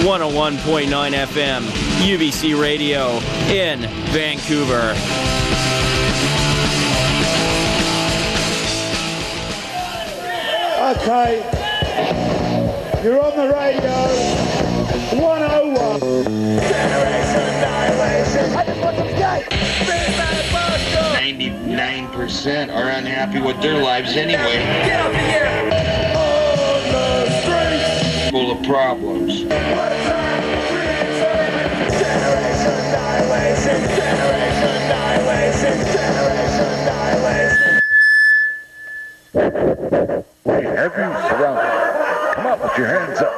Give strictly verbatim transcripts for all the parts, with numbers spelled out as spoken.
one oh one point nine F M, U B C Radio in Vancouver. Okay, you're on the radio, one oh one. Generation Annihilation. I just want some skate. ninety-nine percent are unhappy with their lives anyway. Get up in here. On the streets. Full of problems. Generation Annihilation. Generation Annihilation. Generation Annihilation. We have you surrounded. Come on, put your hands up.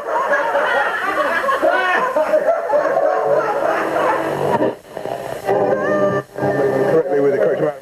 Correctly with the correct amount.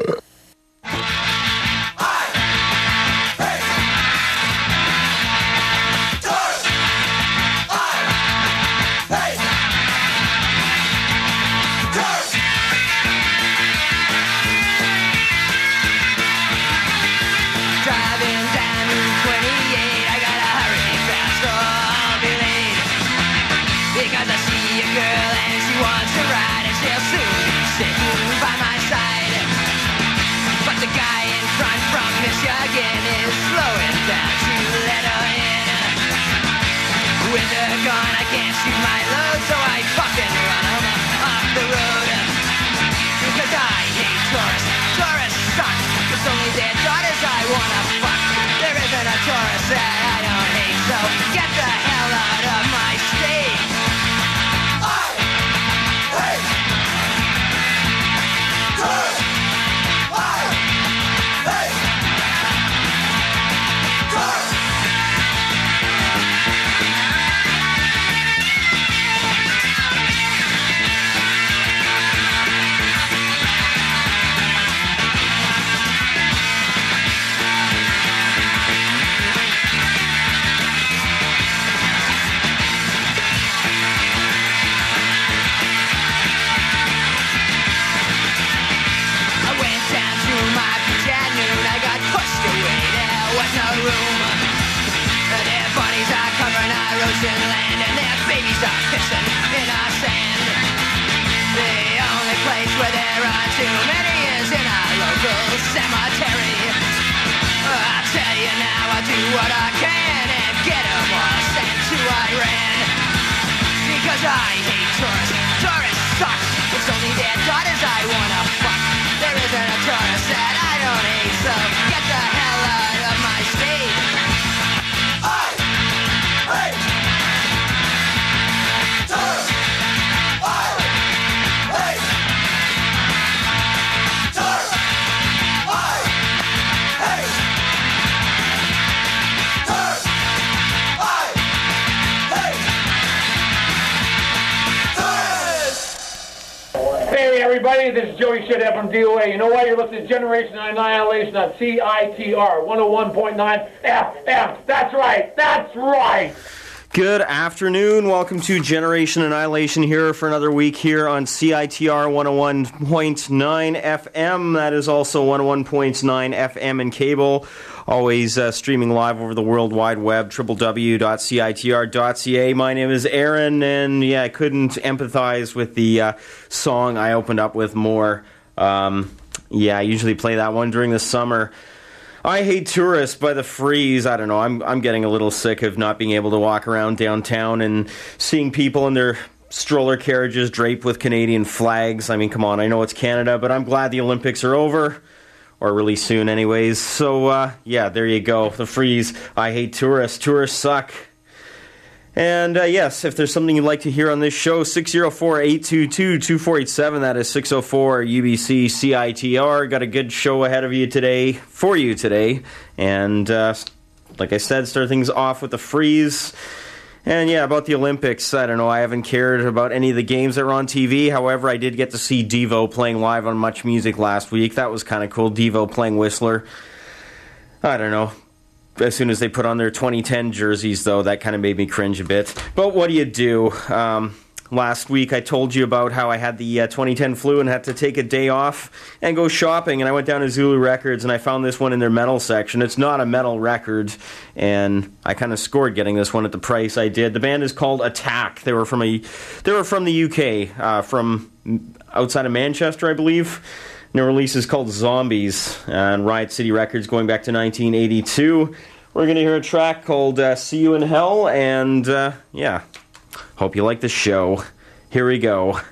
Everybody, this is Joey Shedhead from D O A. You know why? You're listening to Generation Annihilation on C I T R one oh one point nine F M. That's right. That's right. Good afternoon. Welcome to Generation Annihilation here for another week here on C I T R one oh one point nine F M. That is also one oh one point nine F M and cable. Always uh, streaming live over the World Wide Web, w w w dot c i t r dot c a. My name is Aaron, and yeah, I couldn't empathize with the uh, song I opened up with more. Um, yeah, I usually play that one during the summer. I Hate Tourists by The Freeze. I don't know, I'm I'm getting a little sick of not being able to walk around downtown and seeing people in their stroller carriages draped with Canadian flags. I mean, come on, I know it's Canada, but I'm glad the Olympics are over. Or really soon anyways. So, uh, yeah, there you go. The Freeze, I Hate Tourists. Tourists suck. And, uh, yes, if there's something you'd like to hear on this show, six oh four, eight two two, two four eight seven. That is six oh four U B C C I T R. Got a good show ahead of you today, for you today. And, uh, like I said, start things off with The Freeze. And yeah, about the Olympics, I don't know, I haven't cared about any of the games that were on T V. However, I did get to see Devo playing live on Much Music last week. That was kind of cool, Devo playing Whistler. I don't know. As soon as they put on their twenty ten jerseys, though, that kind of made me cringe a bit. But what do you do? Um, last week I told you about how I had the uh, twenty ten flu and had to take a day off and go shopping, and I went down to Zulu Records and I found this one in their metal section. It's not a metal record, and I kind of scored getting this one at the price I did. The band is called Attack. They were from a they were from the U K, uh, from outside of Manchester, I believe. And their release is called Zombies on Riot City Records, going back to nineteen eighty-two. We're going to hear a track called uh, See You in Hell, and uh, yeah, hope you like the show. Here we go.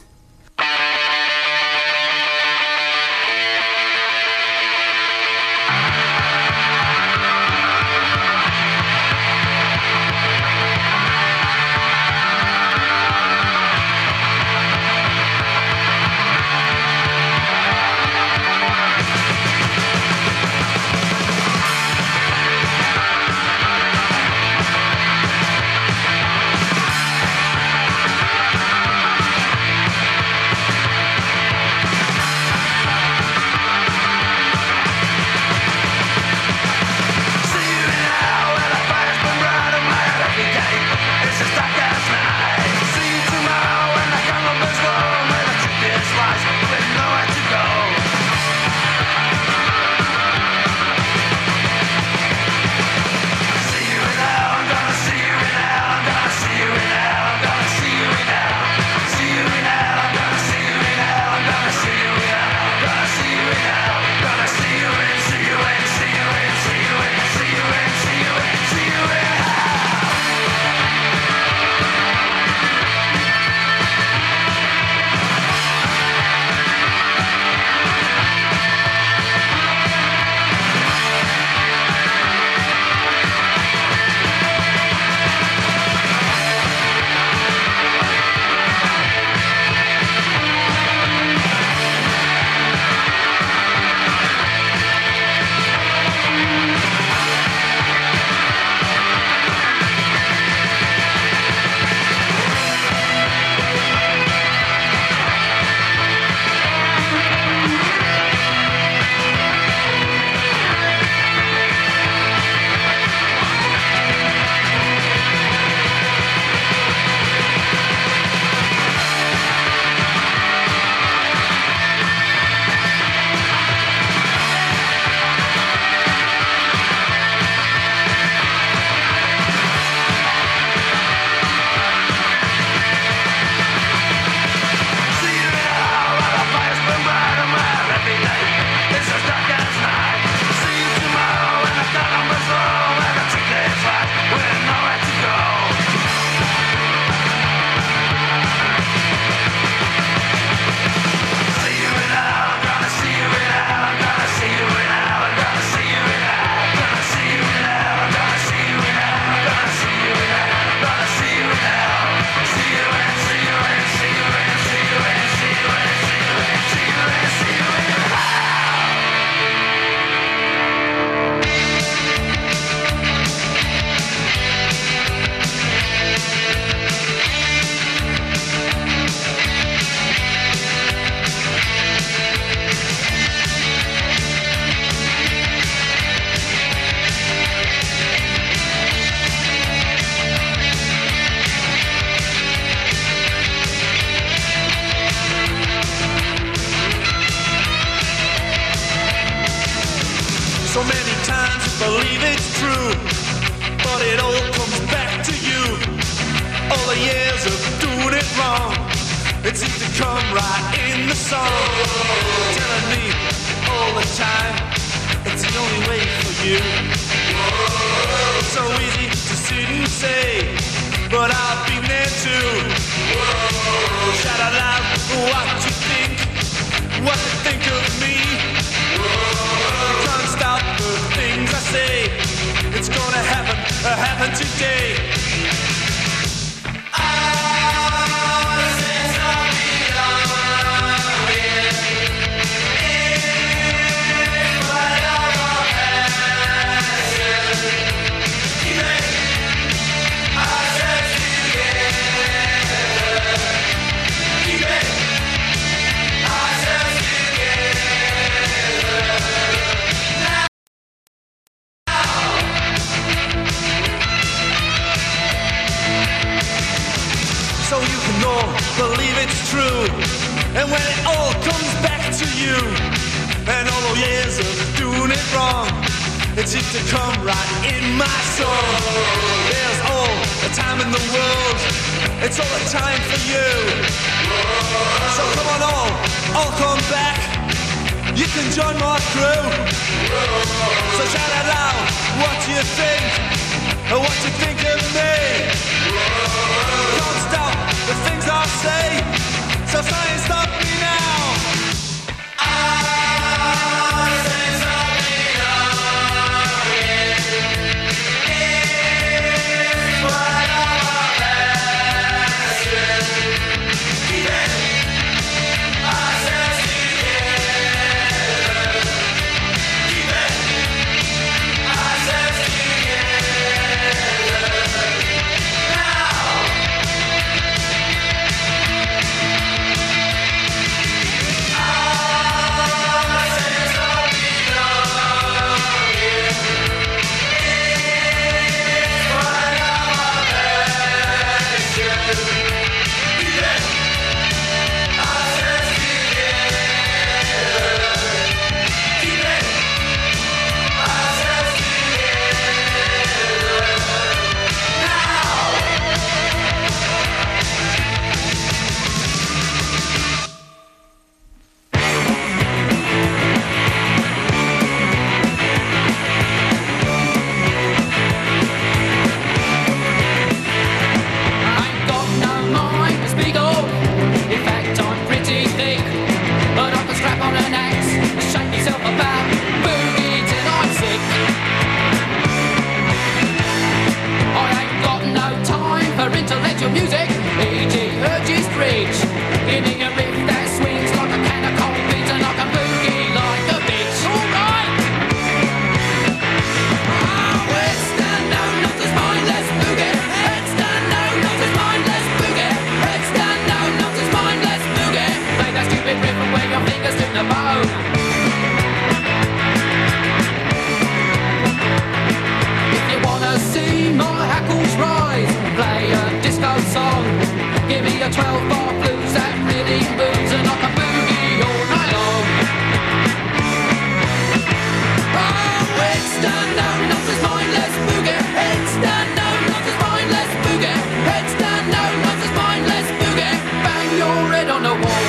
So many times you believe it's true, but it all comes back to you. All the years of doing it wrong, it seems to come right in the song. Telling me all the time, it's the only way for you. It's so easy to sit and say, but I've been there too. Shout out loud what you think, what you think of me. You can't stop the things I say. It's gonna happen, uh, happen today. so you can all believe it's true. And when it all comes back to you, and all the years of doing it wrong, it seems to come right in my soul. There's all the time in the world, it's all the time for you. So come on all, all come back, you can join my crew. So shout out loud what you think, or what you think of me. Can't stop the things I say, so try and stop me now. I say stop me now, yeah. It's what I'm asking. Keep it. I said together. Keep it. I said together. Now. Intellectual music, eighty urges preach. Give me a riff that swings like a can of cold beans, and I can boogie like a bitch. Alright! Oh, it's the no-nonsense mindless boogie. It's the no-nonsense mindless boogie. It's the no-nonsense mindless boogie. Play that stupid riff and wear your fingers to the bone. If you wanna see my hackles rise, play a disco song. Give me a twelve bar blues that really moves, and I can boogie all night long. Oh, it's the no-nonsense mindless boogie. It's the no-nonsense mindless boogie. It's the no-nonsense mindless boogie. Bang your head on the wall.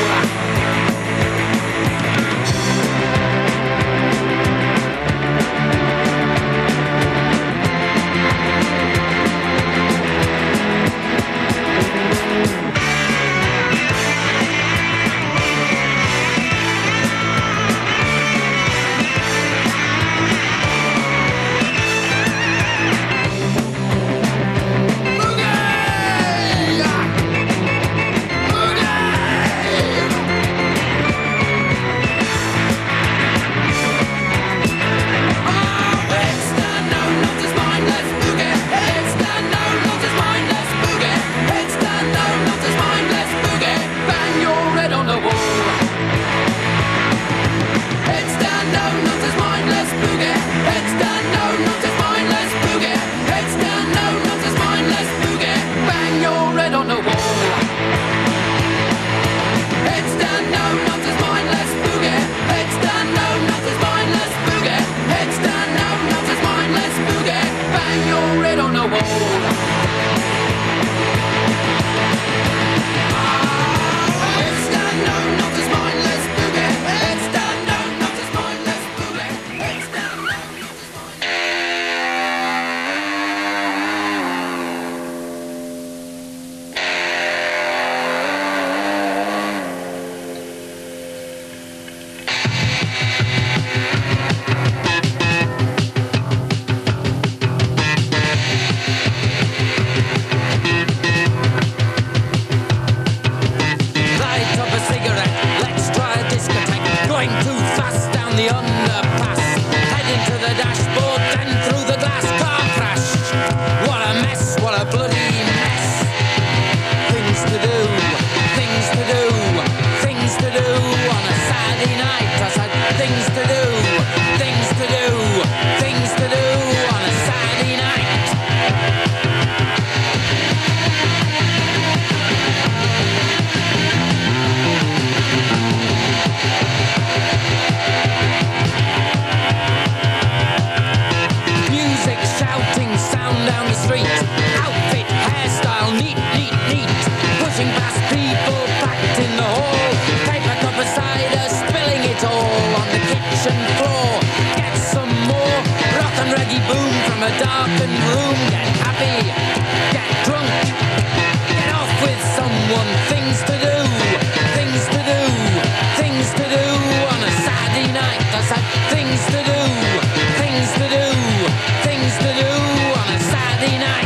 heat. Pushing past people packed in the hall. Paper cup of cider, spilling it all on the kitchen floor. Get some more rock and reggae boom from a darkened room. Get happy, get drunk, get off with someone. Things to do, things to do, things to do on a Saturday night. I said things to do, things to do, things to do on a Saturday night.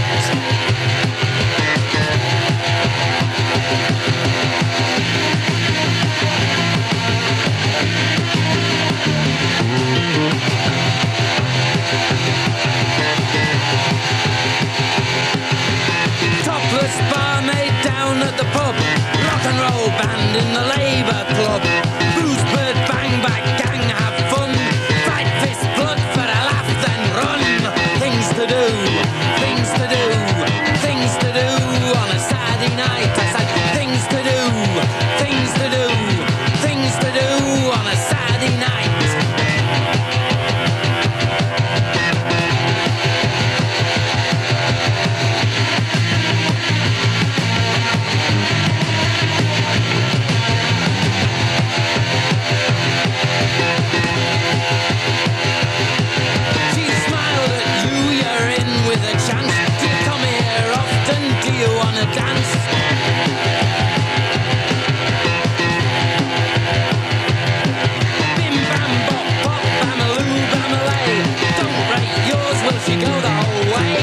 Topless barmaid down at the pub, rock and roll band in the Labour Club. Booze, bird, bang, back, gang, have fun. Fight, fist, blood for a laugh, then run. Things to do, things to do, things to do on a Saturday night. I said things to do, things to do, things to do on a Saturday night. She smiled at you, you're in with a chance. Do you come here often? Do you wanna dance? Bim bam bop bop bamaloo bamalay. Don't rate yours, will she go the whole way?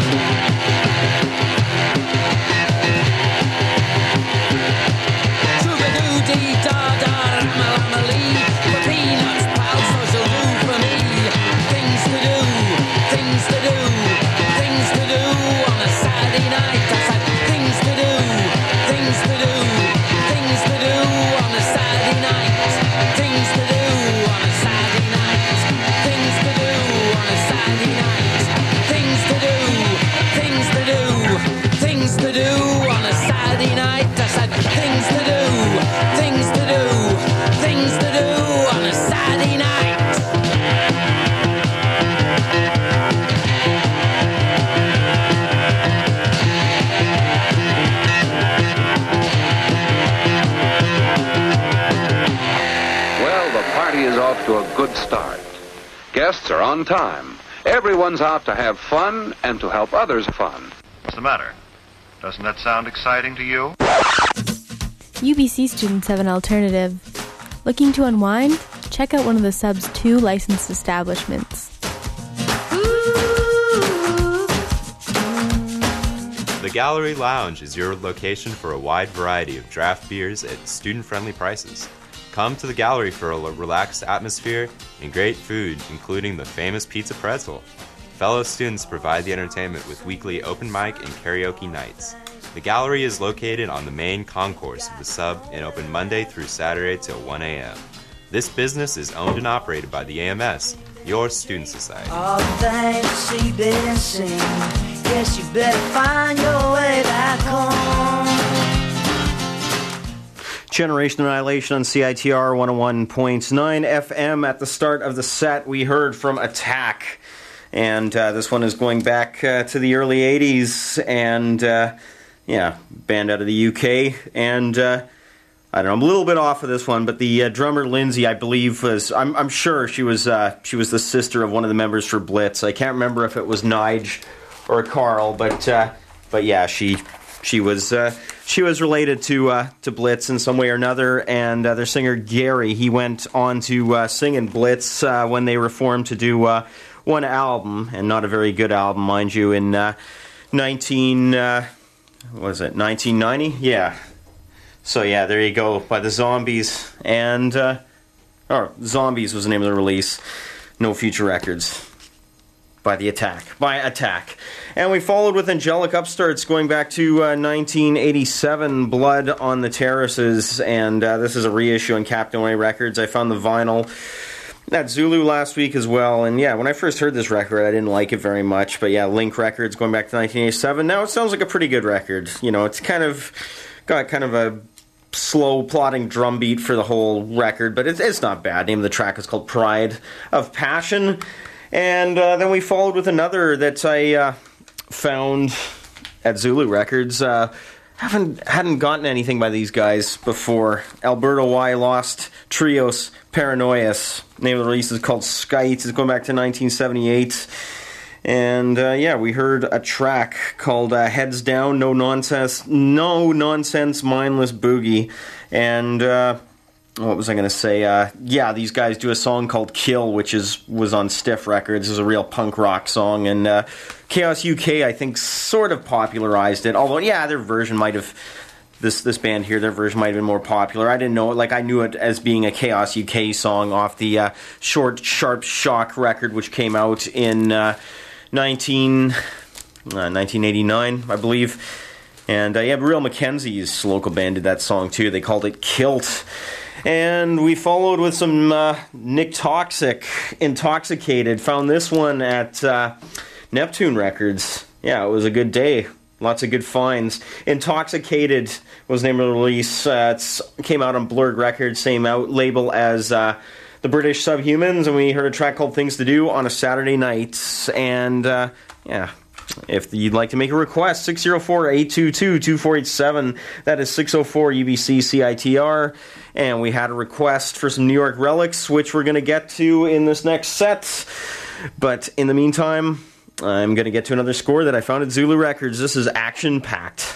Troubadour dee da da ramalamalee. For peanuts, pal, so she'll do for me. Things to do, things to do, things to do on a Saturday night. I said things to do, things to do, things to do on a Saturday night. Things to do on a Saturday night. Things to do on a Saturday night. Things to do, things to do, things to do on a Saturday night. I said things to do, things to do, things to do on a Saturday night. Well, the party is off to a good start. Guests are on time. Everyone's out to have fun and to help others have fun. What's the matter? Doesn't that sound exciting to you? U B C students have an alternative. Looking to unwind? Check out one of the sub's two licensed establishments. The Gallery Lounge is your location for a wide variety of draft beers at student-friendly prices. Come to the gallery for a relaxed atmosphere and great food, including the famous pizza pretzel. Fellow students provide the entertainment with weekly open mic and karaoke nights. The gallery is located on the main concourse of the sub and open Monday through Saturday till one a.m. This business is owned and operated by the A M S, your student society. All the things she didn't sing. Guess you better find your way back home. Generation Annihilation on C I T R one oh one point nine F M. At the start of the set, we heard from Attack. And uh, this one is going back uh, to the early eighties. And, uh, yeah, band out of the U K. And, uh, I don't know, I'm a little bit off of this one, but the uh, drummer, Lindsay, I believe was, I'm, I'm sure she was uh, she was the sister of one of the members for Blitz. I can't remember if it was Nige or Carl, but, uh, but yeah, she... She was uh, she was related to uh, to Blitz in some way or another, and uh, their singer Gary, he went on to uh, sing in Blitz uh, when they reformed to do uh, one album, and not a very good album, mind you, in uh, nineteen uh, what was it nineteen ninety? Yeah. So yeah, there you go, by the Zombies, and uh, or Zombies was the name of the release. No Future Records. By the Attack. By Attack. And we followed with Angelic Upstarts going back to uh, nineteen eighty-seven, Blood on the Terraces, and uh, this is a reissue on Captain Way Records. I found the vinyl at Zulu last week as well, and yeah, when I first heard this record, I didn't like it very much, but yeah, Link Records going back to nineteen eighty-seven. Now it sounds like a pretty good record. You know, it's kind of got kind of a slow, plodding drum beat for the whole record, but it's, it's not bad. The name of the track is called Pride of Passion. And uh, then we followed with another that I uh, found at Zulu Records. Uh, haven't hadn't gotten anything by these guys before. Alberto Y. Lost Trios Paranoias. Name of the release is called Skite. It's going back to nineteen seventy-eight. And uh, yeah, we heard a track called uh, Heads Down, No Nonsense, No Nonsense, Mindless Boogie. And uh, what was I going to say? Uh, yeah, these guys do a song called Kill, which is was on Stiff Records. It's a real punk rock song. And uh, Chaos U K, I think, sort of popularized it. Although, yeah, their version might have... This this band here, their version might have been more popular. I didn't know it. Like, I knew it as being a Chaos U K song off the uh, Short Sharp Shock record, which came out in... Uh, nineteen, uh, nineteen eighty-nine, I believe. And uh, yeah, Real Mackenzie's local band did that song too. They called it Kilt. And we followed with some uh, Nick Toxic, Intoxicated. Found this one at uh, Neptune Records. Yeah, it was a good day. Lots of good finds. Intoxicated was the name of the release. Uh, it came out on Blurred Records, same out label as... Uh, The British Subhumans, and we heard a track called Things to Do on a Saturday night. And, uh, yeah, if you'd like to make a request, six oh four, eight two two, two four eight seven. That is six oh four U B C C I T R. And we had a request for some New York Relics, which we're going to get to in this next set. But in the meantime, I'm going to get to another score that I found at Zulu Records. This is Action Packed.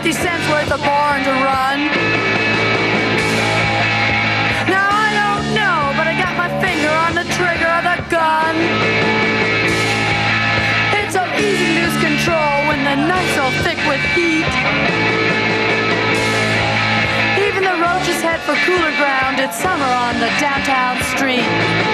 fifty cents worth of porn to run. Now I don't know, but I got my finger on the trigger of the gun. It's so easy to lose control when the night's so thick with heat. Even the roaches head for cooler ground. It's summer on the downtown street.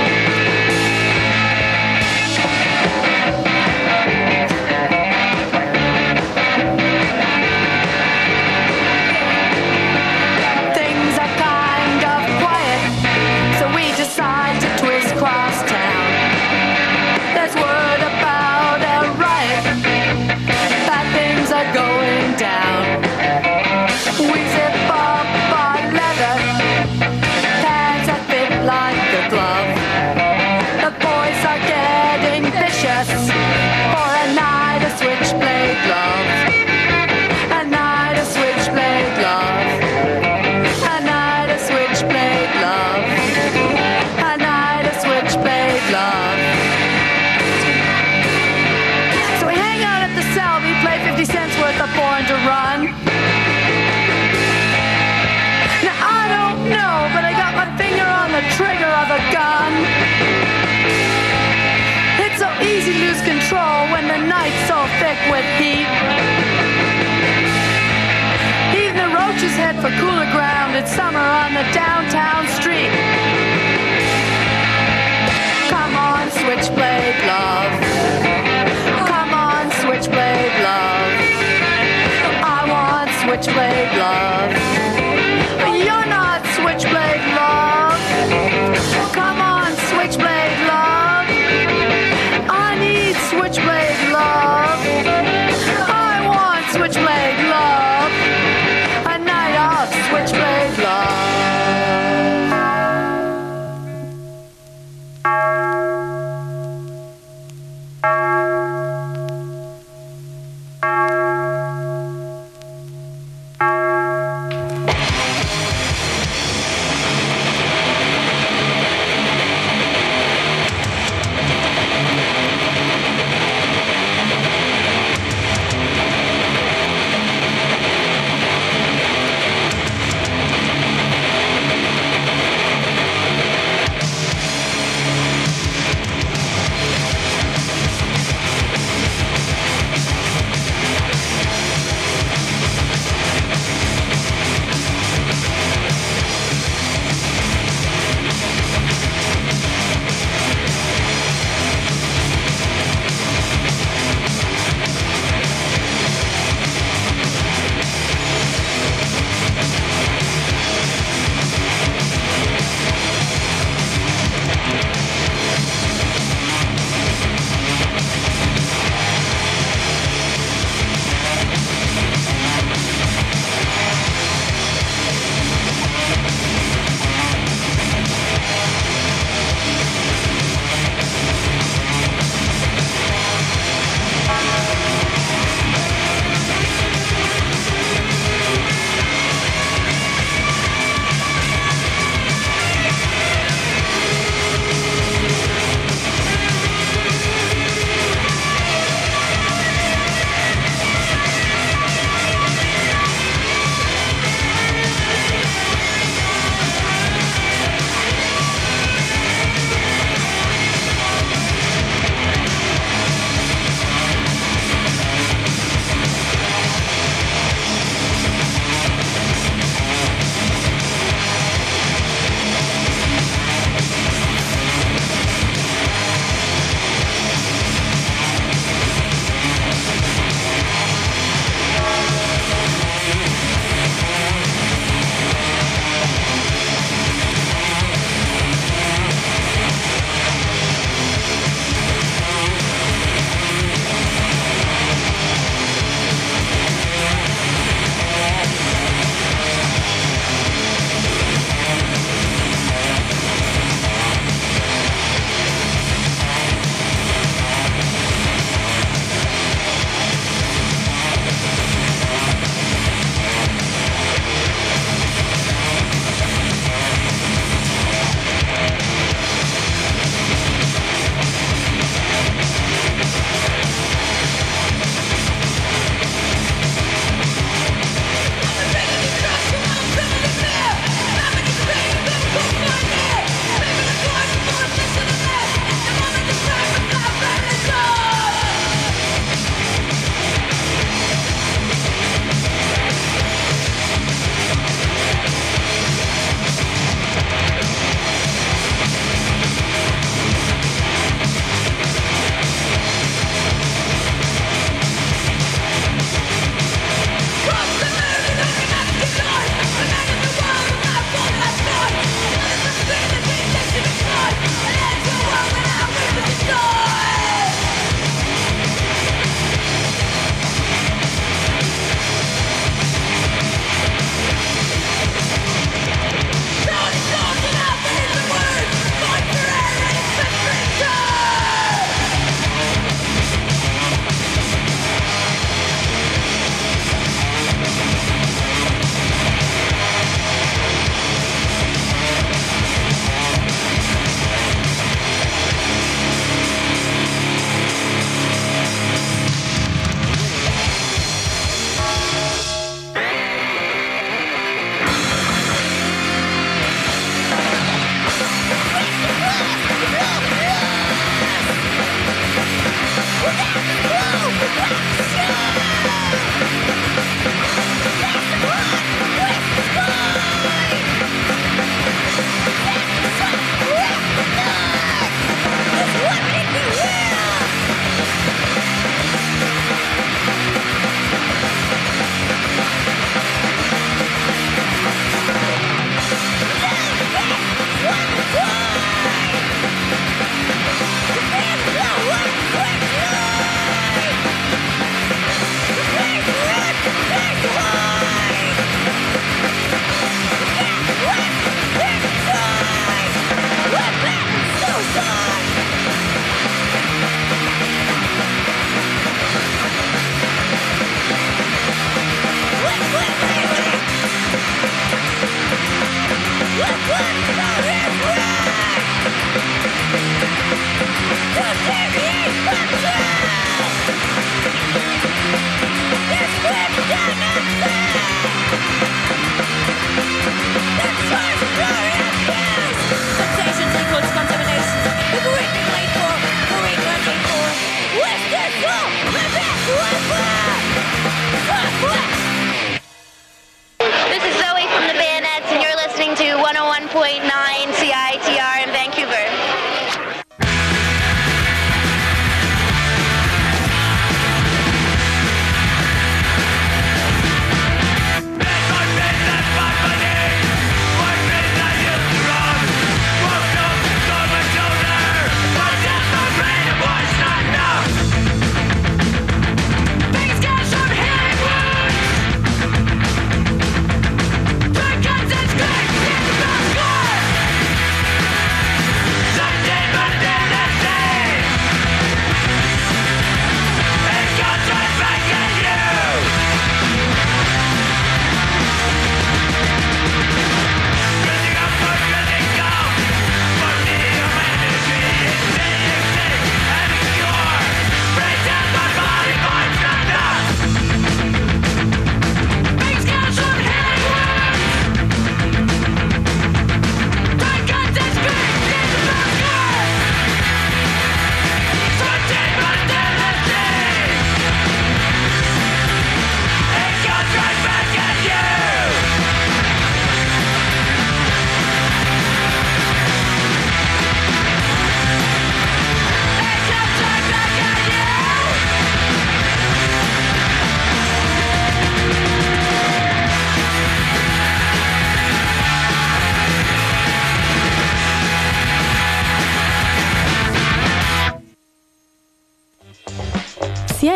Things are kind of quiet, so we decide to twist cross town. There's word about a riot, bad things are going down. We zip up our leather, pants that fit like a glove. The boys are getting vicious for a night of switchblade love. A night of switchblade love. A night of switchblade love. A night of switchblade love. So we hang out at the Selby, play fifty cents worth of porn to run. Now I don't know, but I got my finger on the trigger of a gun. It's so easy to lose control when the night's so thick with heat. Even the roaches head for cooler ground. It's summer on the downtown street. Come on, switchblade love. Come on, switchblade love. I want switchblade love. You're not switchblade love. Come on, switchblade love. I need switchblade love. I want switchblade love. A night of switchblade love.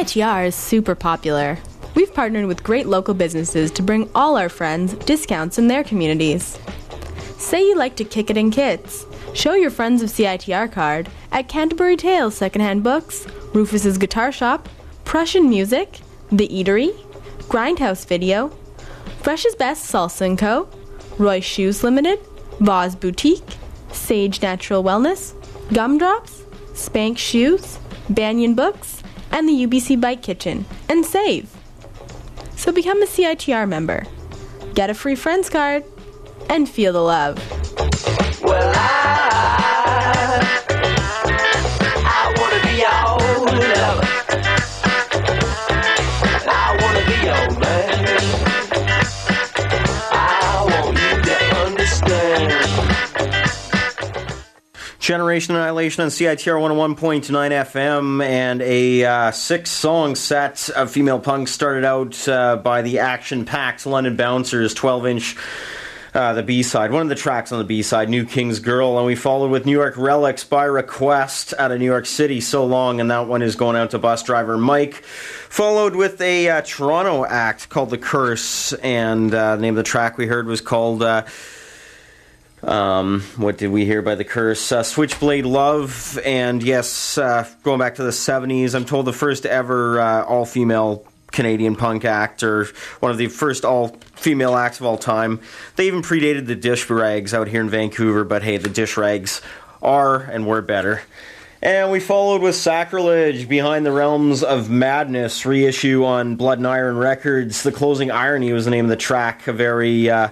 I T R is super popular. We've partnered with great local businesses to bring all our friends discounts in their communities. Say you like to kick it in kits. Show your friends of C I T R card at Canterbury Tales Secondhand Books, Rufus's Guitar Shop, Prussian Music, The Eatery, Grindhouse Video, Fresh's Best Salsa and Co., Roy's Shoes Limited, Voz Boutique, Sage Natural Wellness, Gumdrops, Spank Shoes, Banyan Books, and the U B C Bike Kitchen, and save. So become a C I T R member, get a free friends card, and feel the love. Well, I, I wanna be your lover. I wanna be your man. I want you to understand. Generation Annihilation on C I T R one oh one point nine F M, and a uh, six-song set of female punk started out uh, by the action-packed London Bouncers, twelve-inch, uh, the B-side. One of the tracks on the B-side, New King's Girl, and we followed with New York Relics by Request out of New York City, So Long, and that one is going out to bus driver Mike. Followed with a uh, Toronto act called The Curse, and uh, the name of the track we heard was called... Uh, Um, what did we hear by The Curse? Uh, Switchblade Love, and yes, uh, going back to the seventies, I'm told the first ever uh, all-female Canadian punk act, or one of the first all-female acts of all time. They even predated the Dish Rags out here in Vancouver, but hey, the Dish Rags are and were better. And we followed with Sacrilege, Behind the Realms of Madness, reissue on Blood and Iron Records. The Closing Irony was the name of the track, a very... Uh,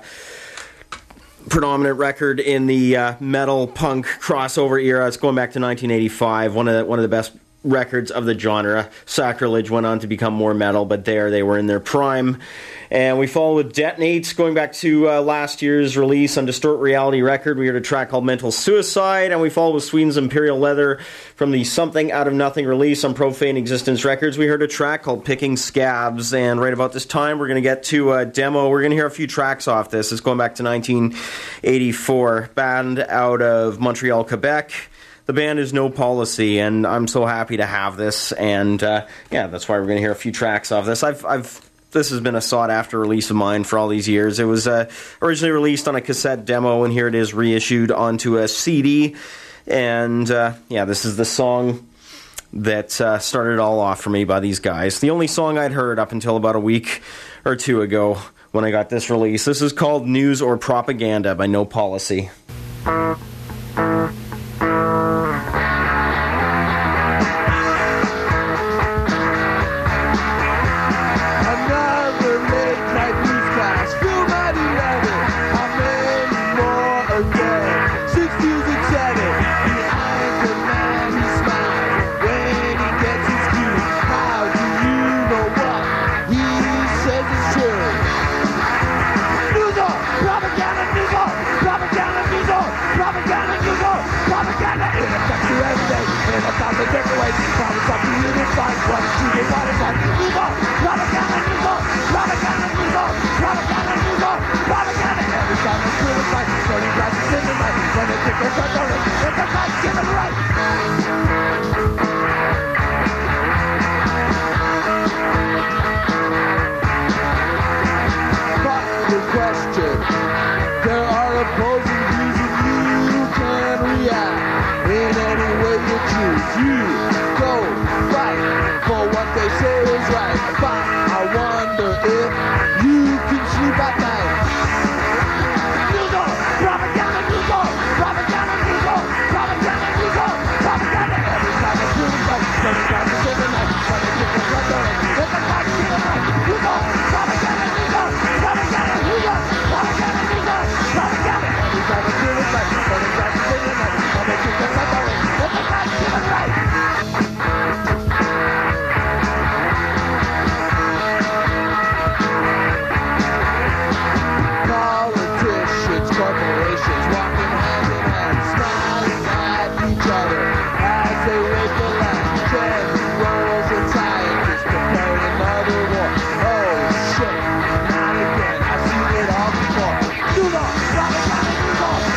predominant record in the uh, metal punk crossover era. It's going back to nineteen eighty-five. One of the, one of the best records of the genre. Sacrilege went on to become more metal, but there they were in their prime. And we followed with Detonates, going back to uh, last year's release on Distort Reality record. We heard a track called Mental Suicide, and we followed with Sweden's Imperial Leather from the Something Out of Nothing release on Profane Existence Records. We heard a track called Picking Scabs, and right about this time we're going to get to a demo. We're going to hear a few tracks off this. It's going back to nineteen eighty-four. Band out of Montreal, Quebec. The band is No Policy, and I'm so happy to have this, and uh, yeah, that's why we're going to hear a few tracks off this. I've... I've This has been a sought-after release of mine for all these years. It was uh, originally released on a cassette demo, and here it is reissued onto a C D. And, uh, yeah, this is the song that uh, started it all off for me by these guys. The only song I'd heard up until about a week or two ago when I got this release. This is called News or Propaganda by No Policy.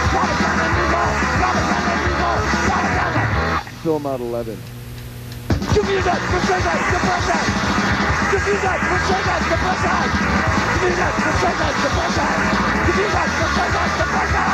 Film out eleven. Diffusion, precision, suppression. Diffusion, precision, suppression. Diffusion, precision, suppression. Diffusion, precision, suppression.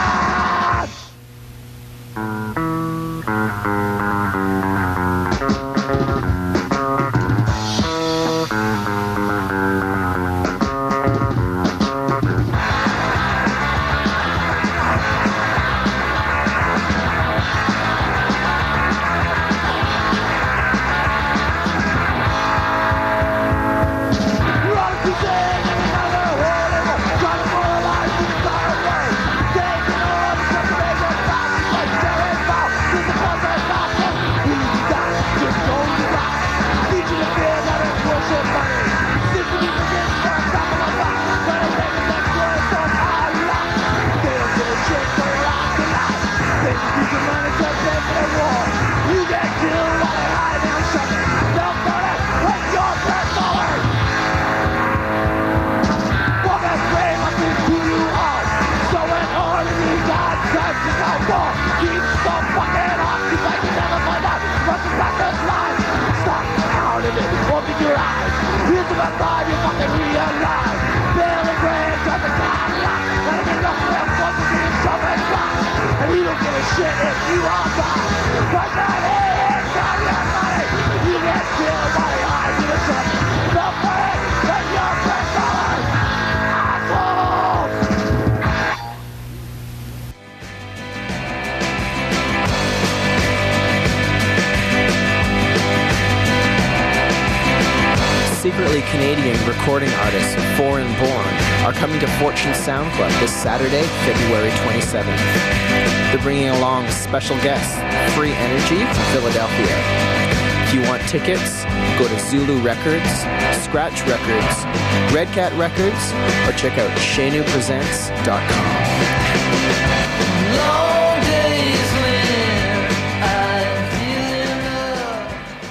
Secretly Canadian recording artists Foreign Born are coming to Fortune Sound Club this Saturday, February twenty-seventh. They're bringing along special guests, Free Energy from Philadelphia. If you want tickets, go to Zulu Records, Scratch Records, Red Cat Records, or check out shanu presents dot com. Long days when I feel love.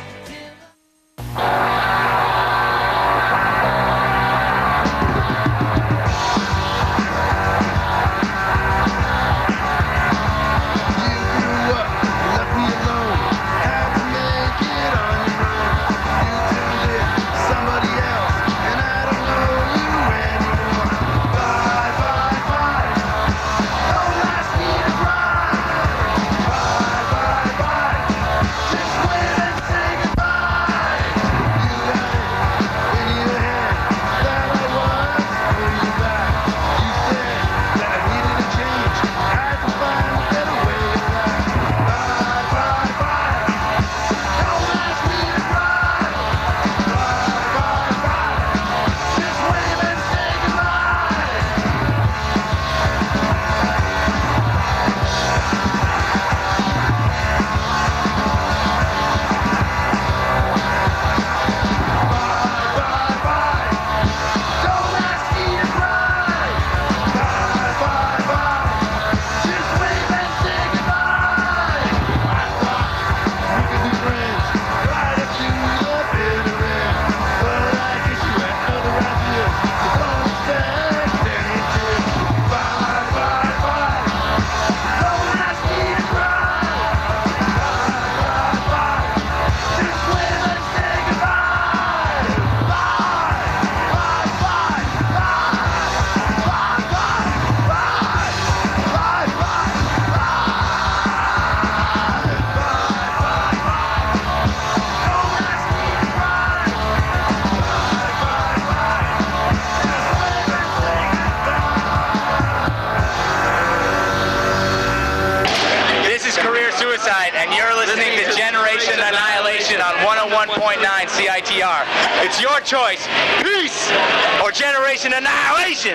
And you're listening to Generation Annihilation on one oh one point nine C I T R. It's your choice, peace or Generation Annihilation.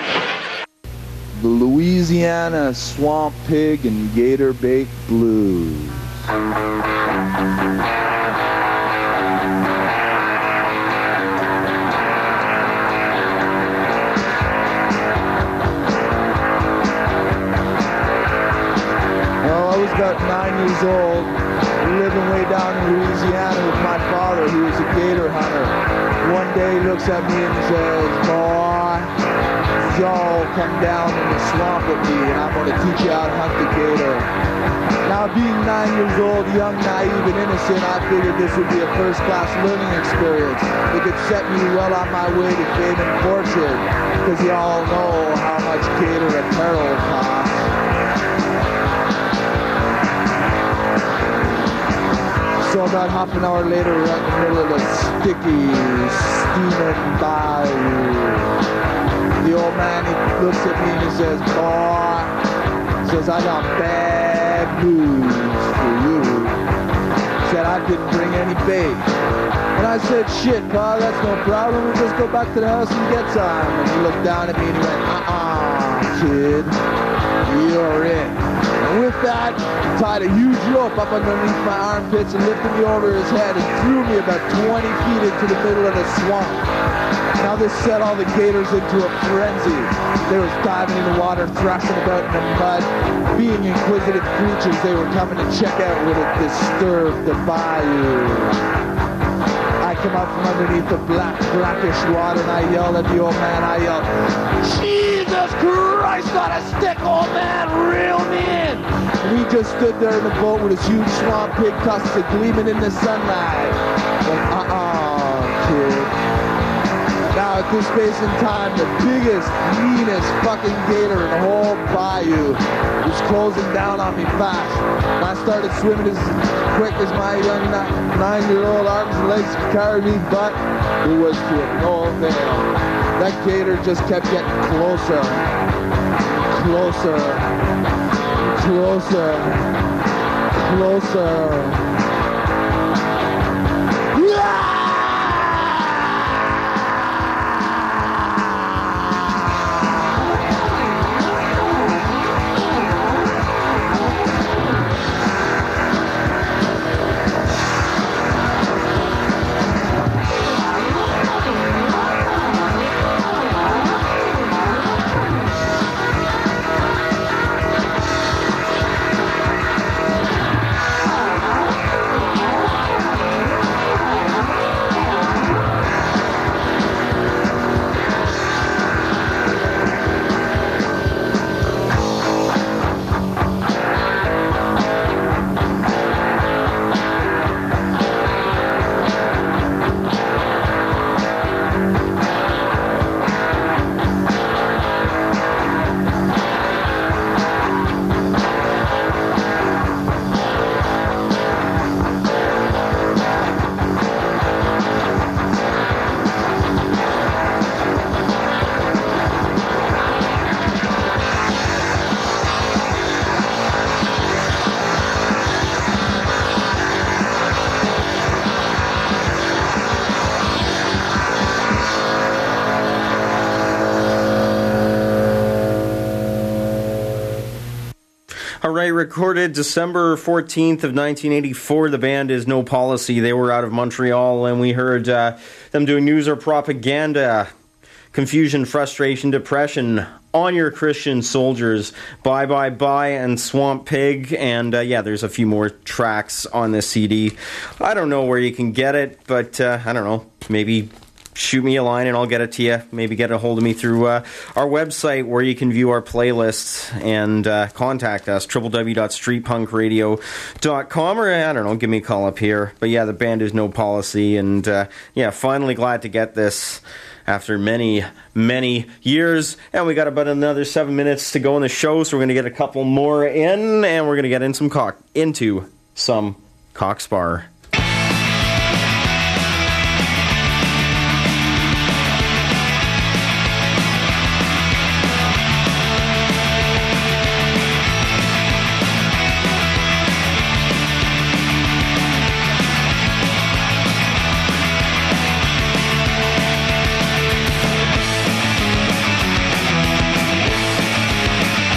The Louisiana Swamp Pig and Gator Bait Blues. Well, I was about nine years old, living way down in Louisiana with my father, who was a gator hunter. One day he looks at me and says, "Boy, y'all come down in the swamp with me and I'm going to teach you how to hunt the gator. Now, being nine years old, young, naive, and innocent, I figured this would be a first-class learning experience. It could set me well on my way to fame and fortune, because you all know how much gator apparel costs. So about half an hour later, we're in the middle of a sticky, steaming bayou. The old man, he looks at me and he says, boy, he says, I got bad news for you. He said, I didn't bring any bait. And I said, shit, pa, that's no problem. We'll just go back to the house and get some. And he looked down at me and he went, uh-uh, kid, you're in. And with that, he tied a huge rope up underneath my armpits and lifted me over his head and threw me about twenty feet into the middle of the swamp. Now this set all the gators into a frenzy. They were diving in the water, thrashing about in the mud. Being inquisitive creatures, they were coming to check out what had disturbed the bayou. I come out from underneath the black, blackish water and I yelled at the old man. I yelled, Jesus Christ on a stick, old man, reel me in! And he just stood there in the boat with his huge swamp pig tusks gleaming in the sunlight. Like, uh-uh, kid. Now, at this space in time, the biggest, meanest fucking gator in the whole bayou was closing down on me fast. And I started swimming as quick as my young nine-year-old arms and legs could carry me, but it was to no avail. That gator just kept getting closer, closer, closer, closer. Alright, recorded December fourteenth of nineteen eighty-four. The band is No Policy. They were out of Montreal, and we heard uh, them doing News or Propaganda, Confusion, Frustration, Depression, On Your Christian Soldiers, Bye Bye Bye, and Swamp Pig. And uh, yeah, there's a few more tracks on this C D. I don't know where you can get it, but uh, I don't know, maybe shoot me a line and I'll get it to you. Maybe get a hold of me through uh, our website where you can view our playlists and uh, contact us, w w w dot street punk radio dot com, or I don't know, give me a call up here. But yeah, the band is No Policy, and uh, yeah, finally glad to get this after many, many years. And we got about another seven minutes to go in the show, so we're going to get a couple more in, and we're going to get in some cock- into some Cockspar.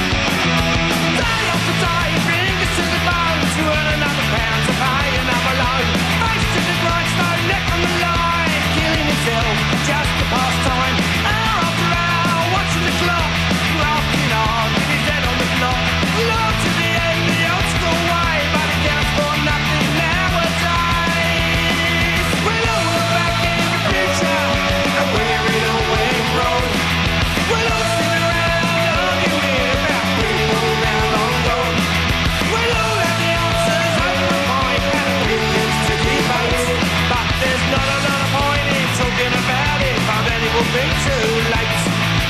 Die of the dying, fingers to the bones, running out the pants of high and I'm alive. will be too late.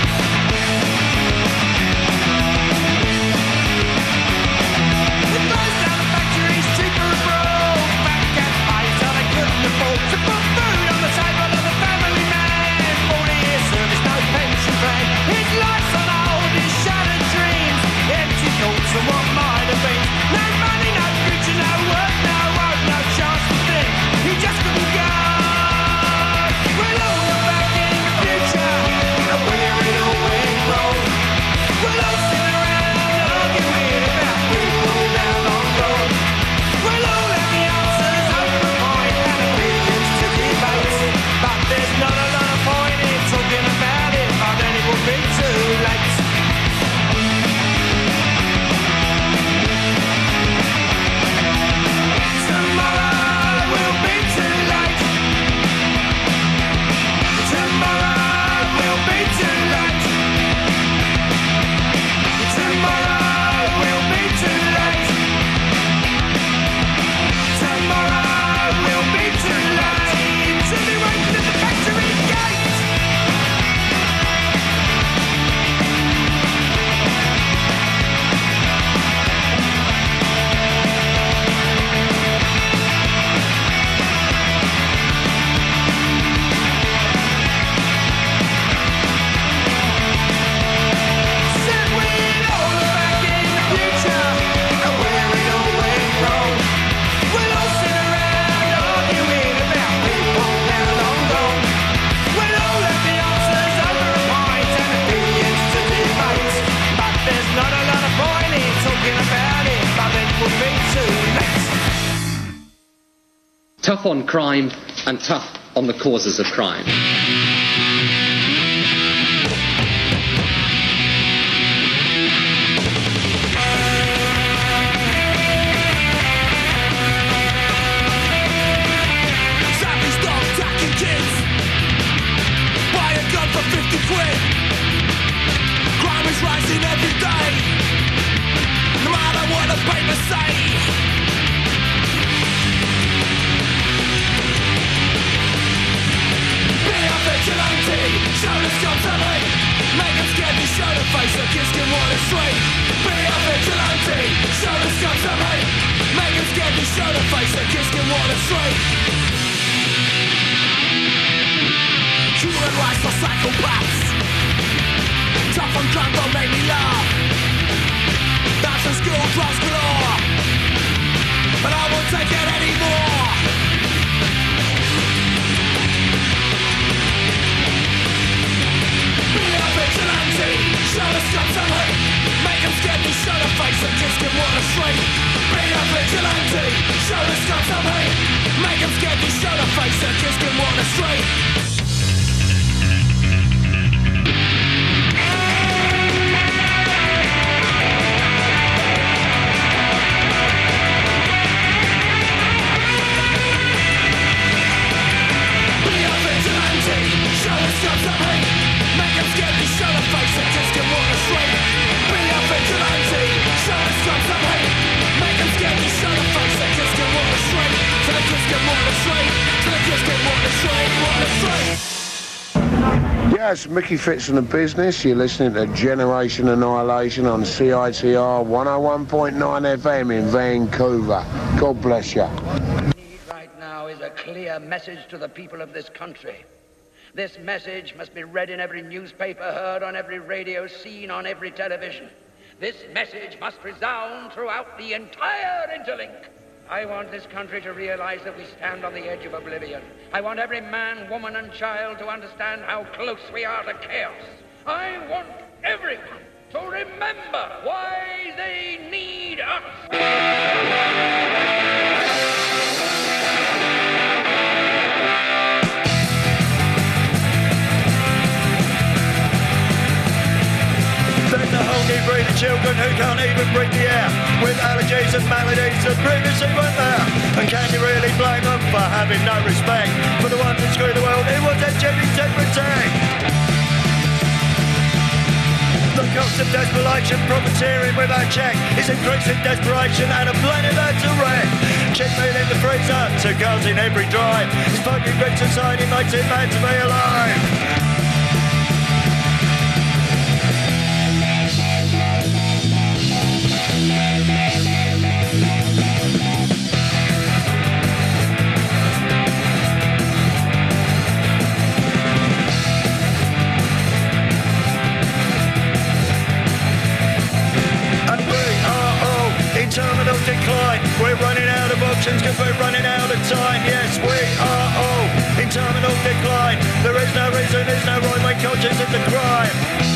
They closed down the factories, cheaper abroad. Back at five, so they couldn't afford to put food on the table of a family man. Forty years service, no pension plan. His life's on hold, his shattered dreams, empty thoughts of what might have been. No money, no future, no work, no hope, no chance to think. He just couldn't go. We'll all look back in the future, and we're in a wing road. We'll all sit around arguing about people down on road. We'll all have the answers over a point and opinions to debate. But there's not a lot of point in talking about it, or then it will be too late. Tomorrow will be too late. Tomorrow will be too late. Tomorrow will be too late. Tomorrow will be too late to be waiting at the factory gate. Said we'd all look back in the future, and we're in a wing road. We'll all sit around arguing about people down on road. We'll all have the answers over a pint and opinions to debate. But there's not a lot of point in talking about it, but it will be too late. Tough on crime and tough on the causes of crime. Sadly stop attacking kids. Buy a gun for fifty quid. Crime is rising every day, no matter what the papers say. Be a vigilante, show the scum to me. Make them scared to show the face of kids can walk the street. Be a vigilante, show the scum to me. Make them scared to show the face of kids can walk the street. Human rights for psychopaths. Tough on crime don't make me laugh. That's a school drugs galore, but I won't take it anymore. Be a vigilante, show the scum to me. Make them scared to show the face of kids can walk the street. Be a vigilante, show the scum to me. Make them scared to show the face of kids can walk the street. Be a vigilante, show the scum to me. Make them scared to show the face of kids can walk the street. Be a vigilante, show the scum to me. Make them scared to show the face of kids can walk the street. So the kids can walk the street. So the kids can walk the street, walk the street. Yes, Mickey Fitz in the business. You're listening to Generation Annihilation on C I T R one oh one point nine F M in Vancouver. God bless you. Right now is a clear message to the people of this country. This message must be read in every newspaper, heard on every radio, seen on every television. This message must resound throughout the entire interlink. I want this country to realize that we stand on the edge of oblivion. I want every man, woman, and child to understand how close we are to chaos. I want everyone to remember why they need us. There's a whole new breed of children who can't even breathe the air, with allergies and maladies that previously weren't there. And can you really blame them for having no respect for the ones who screw the world? It was their genuine integrity. The cost of desperation, profiteering without check, is increasing desperation and a planet that's a wreck. Cheap meat in the freezer, cigars in every drive. This fucking big society makes it mad to be alive. decline. We're running out of options because we're running out of time. Yes, we are all in terminal decline. There is no reason, there's no rhyme when culture's in the crime.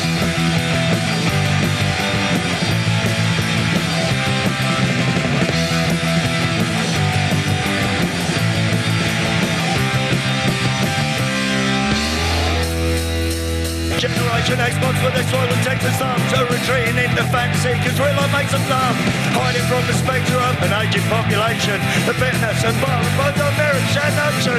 Generation Xbox with their swollen Texas thumbs are retreating into fantasy because real life makes them numb. Hiding from the spectrum, an aging population, the bitterness and violence both on their shared notion.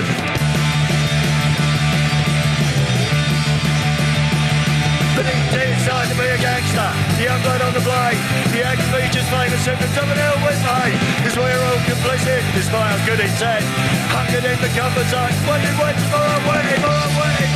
Beneath decide to be a gangster, the young blood on the blade, the ex features famous symptoms of an ill with me. Cause we're all complicit, despite our good intent. Hunkered in the comfort zone, waiting, waiting for our waiting, for our waiting.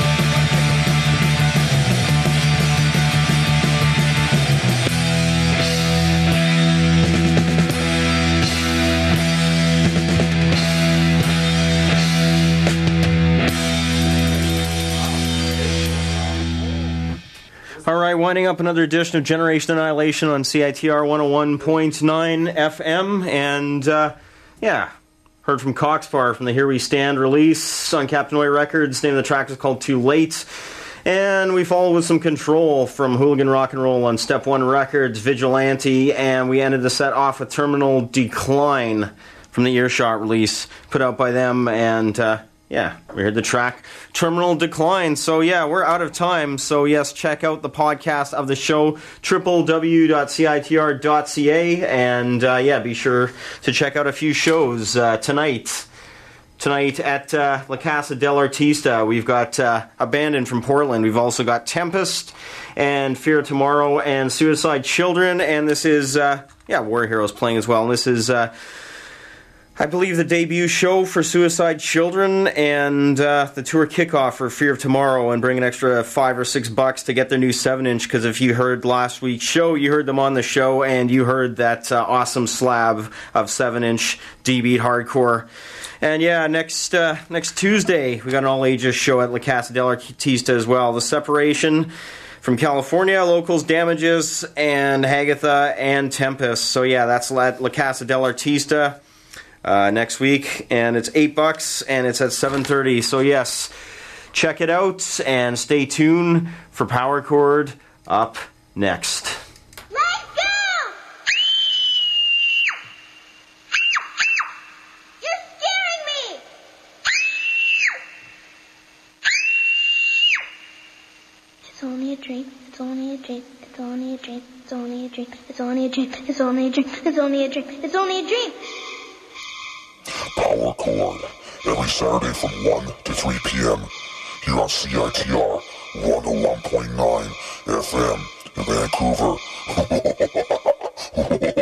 All right, winding up another edition of Generation Annihilation on C I T R one oh one point nine F M. And, uh, yeah, heard from Coxbar from the Here We Stand release on Captain Oi Records. Name of the track is called Too Late. And we followed with some Control from Hooligan Rock and Roll on Step One Records, Vigilante. And we ended the set off with Terminal Decline from the Earshot release put out by them. And, uh, yeah, we heard the track Terminal Decline. So, yeah, we're out of time. So, yes, check out the podcast of the show, w w w dot c i t r dot c a. And, uh, yeah, be sure to check out a few shows uh, tonight. Tonight at uh, La Casa del Artista, we've got uh, Abandoned from Portland. We've also got Tempest and Fear of Tomorrow and Suicide Children. And this is, uh, yeah, War Heroes playing as well. And this is... Uh, I believe the debut show for Suicide Children and uh, the tour kickoff for Fear of Tomorrow, and bring an extra five or six bucks to get their new seven inch, because if you heard last week's show, you heard them on the show, and you heard that uh, awesome slab of seven inch D-Beat hardcore. And yeah, next uh, next Tuesday, we got an all-ages show at La Casa del Artista as well. The Separation from California, Locals, Damages, and Hagatha, and Tempest. So yeah, that's at La Casa del Artista. Uh, next week, and it's eight bucks, and it's at seven thirty. So yes, check it out, and stay tuned for Power Chord up next. Let's go! You're scaring me! It's only a dream. It's only a dream. It's only a dream. It's only a dream. It's only a dream. It's only a dream. It's only a dream. It's only a dream. Power Chord, every Saturday from one to three p.m. here on C I T R one oh one point nine F M in Vancouver.